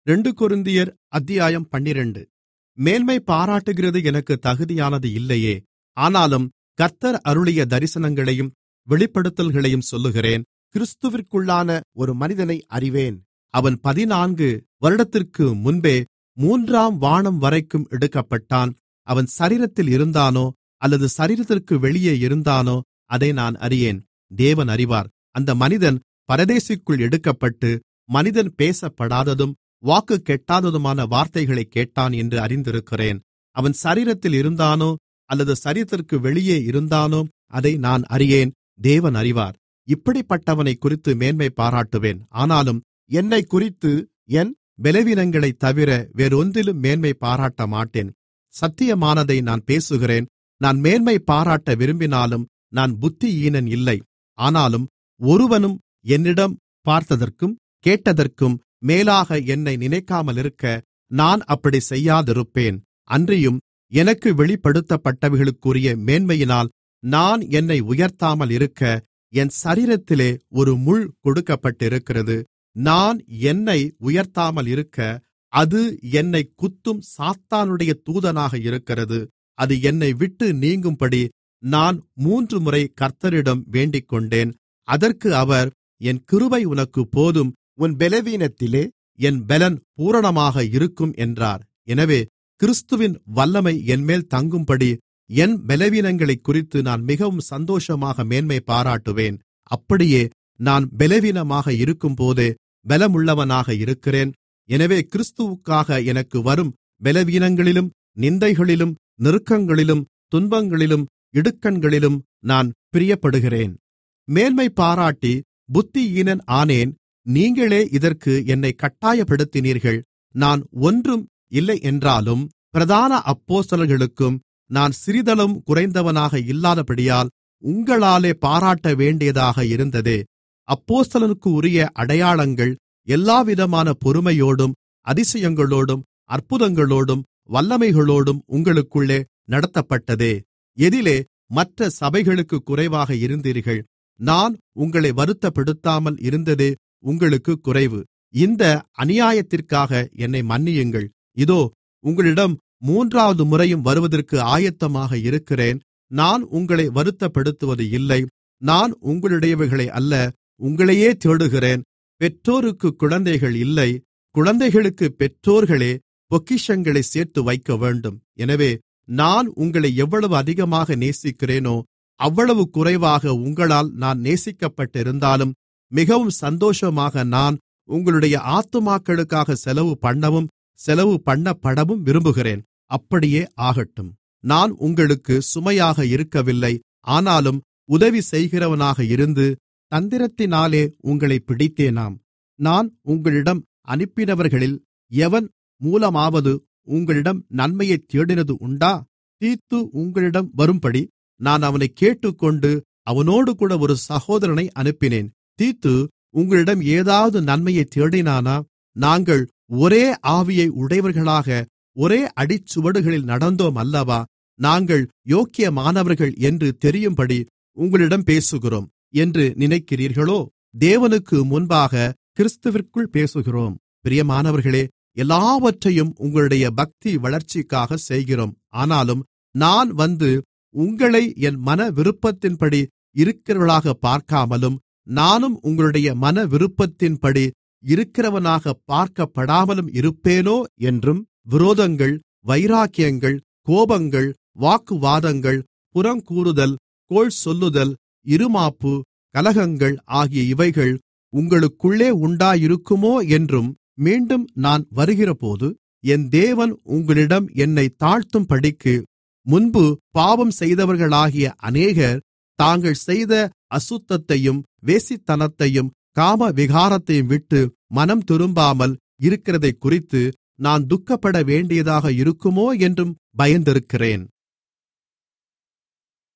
2 அத்தியாயம் 12. மேன்மை பாராட்டுகிறது எனக்கு தகுதியானது இல்லையே, ஆனாலும் கர்த்தர் அருளிய தரிசனங்களையும் வெளிப்படுத்தல்களையும் சொல்லுகிறேன். கிறிஸ்துவிற்குள்ளான ஒரு மனிதனை அறிவேன். அவன் 14 வருடத்திற்கு முன்பே 3ஆம் வானம் வரைக்கும் எடுக்கப்பட்டான். அவன் சரீரத்தில் இருந்தானோ அல்லது சரீரத்திற்கு வெளியே இருந்தானோ அதை நான் அறியேன். தேவன் அறிவார். அந்த மனிதன் பரதீசுக்குள் எடுக்கப்பட்டு மனிதன் பேசப்படாததும் வாக்கு கெட்டாததுமான வார்த்தைகளைக் கேட்டான் என்று அறிந்திருக்கிறேன். அவன் சரீரத்தில் இருந்தானோ அல்லது சரீரத்திற்கு வெளியே இருந்தானோ அதை நான் அறியேன். தேவன் அறிவார். இப்படிப்பட்டவனைக் குறித்து மேன்மை பாராட்டுவேன். ஆனாலும் என்னைக் குறித்து என் பலவீனங்களைத் தவிர வேறொன்றிலும் மேன்மை பாராட்ட மாட்டேன். சத்தியமானதை நான் பேசுகிறேன். நான் மேன்மை பாராட்ட விரும்பினாலும் நான் புத்தியீனன் இல்லை. ஆனாலும் ஒருவனும் என்னிடம் பார்த்ததற்கும் கேட்டதற்கும் மேலாக என்னை நினைக்காமலிருக்க நான் அப்படி செய்யாதிருப்பேன். அன்றியும் எனக்கு வெளிப்படுத்தப்பட்டவைகளுக்குரிய மேன்மையினால் நான் என்னை உயர்த்தாமல் இருக்க என் சரீரத்திலே ஒரு முள் கொடுக்கப்பட்டிருக்கிறது. நான் என்னை உயர்த்தாமல் இருக்க அது என்னைக் குத்தும் சாத்தானுடைய தூதனாக இருக்கிறது. அது என்னை விட்டு நீங்கும்படி நான் 3 முறை கர்த்தரிடம் வேண்டிக்கொண்டேன். அதற்கு அவர், என் கிருபை உனக்கு போதும், உன் பலவீனத்திலே என் பலன் பூரணமாக இருக்கும் என்றார். எனவே கிறிஸ்துவின் வல்லமை என்மேல் தங்கும்படி என் பலவீனங்களைக் குறித்து நான் மிகவும் சந்தோஷமாக மேன்மை பாராட்டுவேன். அப்படியே நான் பலவீனமாக இருக்கும்போதே பலமுள்ளவனாக இருக்கிறேன். எனவே கிறிஸ்துவுக்காக எனக்கு வரும் பலவீனங்களிலும் நிந்தைகளிலும் நெருக்கங்களிலும் துன்பங்களிலும் இடுக்கண்களிலும் நான் பிரியப்படுகிறேன். மேன்மை பாராட்டி புத்தியீனன் ஆனேன். நீங்களே இதற்கு என்னை கட்டாயப்படுத்தினீர்கள். நான் ஒன்றும் இல்லை என்றாலும் பிரதான அப்போஸ்தலர்களுக்கும் நான் சிறிதளவும் குறைந்தவனாக இல்லாதபடியால் உங்களாலே பாராட்ட வேண்டியதாக இருந்ததே. அப்போஸ்தலனுக்கு உரிய அடையாளங்கள் எல்லாவிதமான பொறுமையோடும் அதிசயங்களோடும் அற்புதங்களோடும் வல்லமைகளோடும் உங்களுக்குள்ளே நடத்தப்பட்டதே. எதிலே மற்ற சபைகளுக்கு குறைவாக இருந்தீர்கள். நான் உங்களை வருத்தப்படுத்தாமல் இருந்ததே உங்களுக்கு குறைவு. இந்த அநியாயத்திற்காக என்னை மன்னியுங்கள். இதோ உங்களிடம் 3வது முறையும் வருவதற்கு ஆயத்தமாக இருக்கிறேன். நான் உங்களை வருத்தப்படுத்துவது இல்லை. நான் உங்களுடையவைகளை அல்ல, உங்களையே தேடுகிறேன். பெற்றோருக்கு குழந்தைகள் இல்லை, குழந்தைகளுக்கு பெற்றோர்களே பொக்கிஷங்களை சேர்த்து வைக்க வேண்டும். எனவே நான் உங்களை எவ்வளவு அதிகமாக நேசிக்கிறேனோ அவ்வளவு குறைவாக உங்களால் நான் நேசிக்கப்பட்டிருந்தாலும் மிகவும் சந்தோஷமாக நான் உங்களுடைய ஆத்துமாக்களுக்காக செலவு பண்ணவும் செலவு பண்ணப்படவும் விரும்புகிறேன். அப்படியே ஆகட்டும். நான் உங்களுக்கு சுமையாக இருக்கவில்லை, ஆனாலும் உதவி செய்கிறவனாக இருந்து தந்திரத்தினாலே உங்களை பிடித்தேனாம். நான் உங்களிடம் அனுப்பினவர்களில் எவன் மூலமாவது உங்களிடம் நன்மையைத் தேடினது உண்டா? தீத்து உங்களிடம் வரும்படி நான் அவனைக் கேட்டுக்கொண்டு அவனோடுகூட ஒரு சகோதரனை அனுப்பினேன். தீத்து உங்களிடம் ஏதாவது நன்மையைத் தேடினானா? நாங்கள் ஒரே ஆவியை உடையவர்களாக ஒரே அடிச்சுவடுகளில் நடந்தோம் அல்லவா? நாங்கள் யோக்கியமானவர்கள் என்று தெரியும்படி உங்களிடம் பேசுகிறோம் என்று நினைக்கிறீர்களோ? தேவனுக்கு முன்பாக கிறிஸ்துவிற்குள் பேசுகிறோம். பிரியமானவர்களே, எல்லாவற்றையும் உங்களுடைய பக்தி வளர்ச்சிக்காக செய்கிறோம். ஆனாலும் நான் வந்து உங்களை என் மன விருப்பத்தின்படி இருக்கிறவர்களாக பார்க்காமலும் நானும் உங்களுடைய மன விருப்பத்தின்படி இருக்கிறவனாக பார்க்கப்படாமலும் இருப்பேனோ என்றும் விரோதங்கள், வைராக்கியங்கள், கோபங்கள், வாக்குவாதங்கள், புறங்கூறுதல், கோள் சொல்லுதல், இருமாப்பு, கலகங்கள் ஆகிய இவைகள் உங்களுக்குள்ளே உண்டாயிருக்குமோ என்றும் மீண்டும் நான் வருகிறபோது என் தேவன் உங்களிடம் என்னை தாழ்த்தும்படிக்கு முன்பு பாவம் செய்தவர்களாகிய அநேகர் தாங்கள் செய்த அசுத்தத்தையும் வேசித்தனத்தையும் காம விகாரத்தையும் விட்டு மனம் திரும்பாமல் இருக்கிறதைக் குறித்து நான் துக்கப்பட வேண்டியதாக இருக்குமோ என்றும் பயந்திருக்கிறேன்.